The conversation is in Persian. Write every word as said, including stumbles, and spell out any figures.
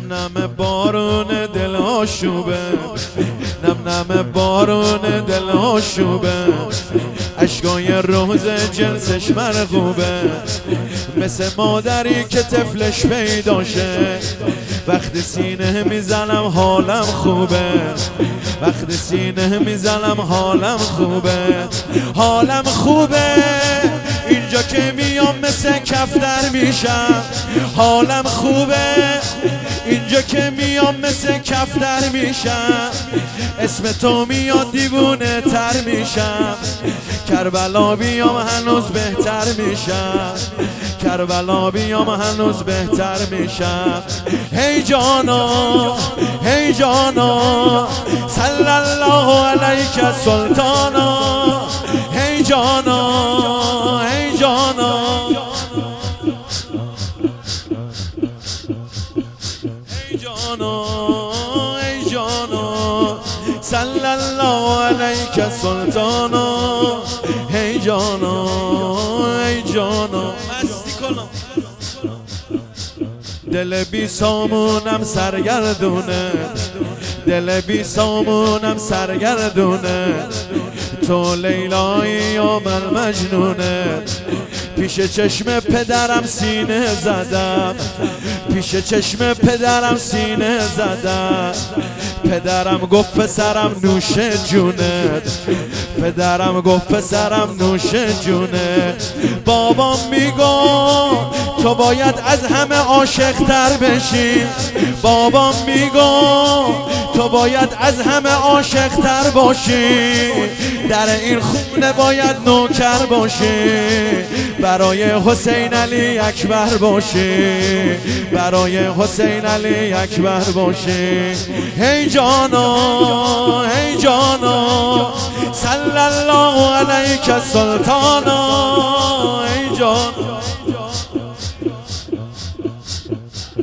نم بارون دل آشوبه، نم نم بارون دل آشوبه، اشکای روز جنسش مرغوبه، مثل مادری که طفلش پیداشه. وقتی سینه میزنم حالم خوبه، وقتی سینه میزنم حالم خوبه، حالم خوبه. اینجا که میام مثل کفتر میشم، حالم خوبه. اینجا که میام مثل کفتر میشم، اسم تو میاد دیوونه تر میشم. کربلا بیام هنوز بهتر میشم، کربلا بیام هنوز بهتر میشم. هی جانا هی جانا صلی الله علیک سلطانا، هی جانا هی جانا هی جانا هی جانا صلی الله علیک سلطانا، هی جانا هی جانا. مستی کنم دل بی سامونم سرگردونه، دل بی سامونم سرگردونه، تو لیلایی یا من مجنونه. پیش چشم پدرم سینه زدم، پیش چشم پدرم سینه زدم. پدرم گفت پسرم نوش جونت، پدرم گفت پسرم نوش جونت. بابام میگفت تو باید از همه عاشق تر بشی، بابام میگفت تو باید از همه عاشق تر باشی. در این خونه باید نوکر باشی، برای حسین علی اکبر باشی، برای حسین علی اکبر باشی. هی جانا هی جانا صلی الله علیک سلطانا، هی جانا